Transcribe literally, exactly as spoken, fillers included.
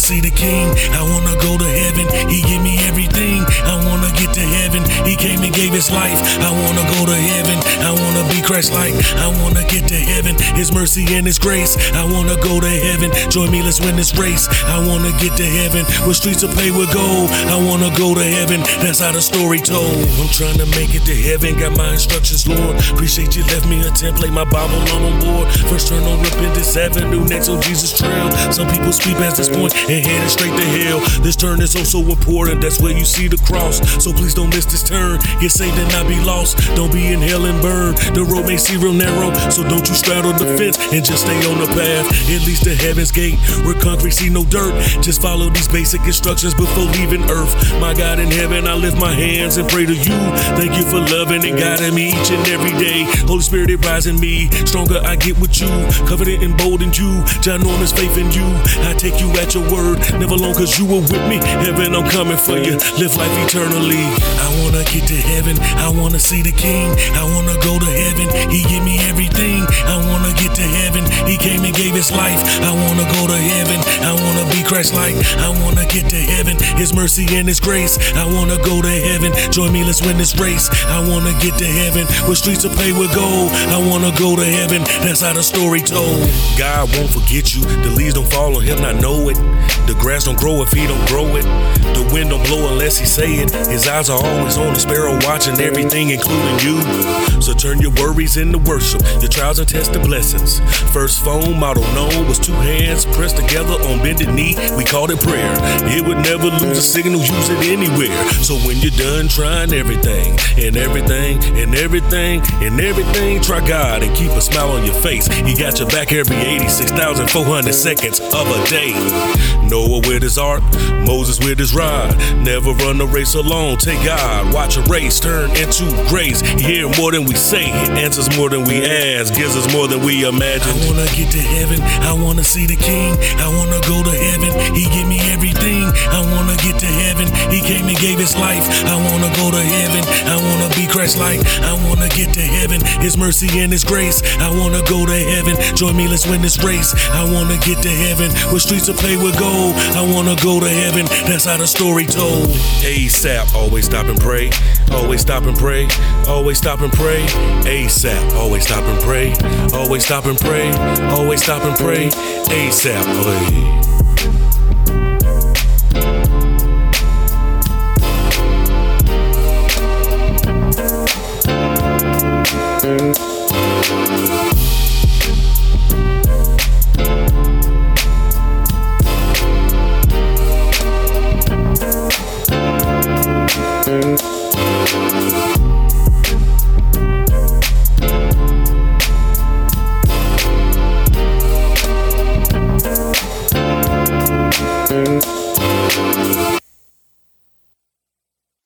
see the King. I wanna go to heaven. He give me everything. I wanna get to heaven. He came and gave his life. I wanna go to heaven. I wanna be Christ-like. I wanna get to heaven. His mercy and His grace. I wanna go to heaven. Join me, let's win this race. I wanna get to heaven. Where streets are paved with gold. I wanna go to heaven. That's how the story told. I'm trying to make it to heaven. Got my instructions, Lord. Appreciate you left me a template. My Bible on on board. First turn on Repentance Avenue. Next on Jesus Trail. Some people speak past this point and headed straight to hell. This turn is oh so important. That's where you see the cross. So please don't miss this turn. Get saved and not be lost. Don't be in hell and burn. The road may seem real narrow, so don't you straddle the fence and just stay on the path. It leads to heaven's gate, where concrete see no dirt. Just follow these basic instructions before leaving earth. My God in heaven, I lift my hands and pray to you. Thank you for loving and guiding me each and every day. Holy Spirit, it rise in me. Stronger I get with you. Confident and bold in you. Ginormous faith in you. I take you at your word. Never alone cause you were with me. Heaven, I'm coming for you. Live life eternally. I wanna get to heaven. I wanna see the King. I wanna go to heaven. He give me everything. I wanna get to heaven. He came and gave his life. I wanna go to heaven. I wanna be Christ-like. I wanna get to heaven. His mercy and His grace. I wanna go to heaven. Join me, let's win this race. I wanna get to heaven. Where streets are paved with gold. I wanna go to heaven. That's how the story told. God won't forget you. The leaves don't fall on Him, I know it. The grass don't grow if He don't grow it. The wind don't blow unless He say it. His eyes are always on the sparrow, watching everything, including you. So turn your worries into worship, your trials and test the blessings. First phone model known was two hands pressed together on bended knee. We called it prayer. It would never lose a signal, use it anywhere. So when you're done trying everything and everything and everything and everything, try God and keep a smile on your face. He got your back every eighty-six thousand four hundred seconds of a day. Noah with his ark, Moses with his rod. Never run a race alone, take God. Watch a race turn into grace. He hear more than we say, He answers more than we ask, gives us more than we imagine. I wanna get to heaven, I wanna see the King. I wanna go to heaven, He give me everything. I wanna get to heaven, He came and gave His life. I wanna go to heaven, I wanna be Christ-like. I wanna get to heaven, His mercy and His grace. I wanna go to heaven, join me, let's win this race. I wanna get to heaven, where streets are paved with gold. I wanna go to heaven, that's how the story told. ASAP, always stop and pray. Always stop and pray. Always stop and pray. ASAP, always stop and pray. Always stop and pray. Always stop and pray. ASAP, play. Thank you.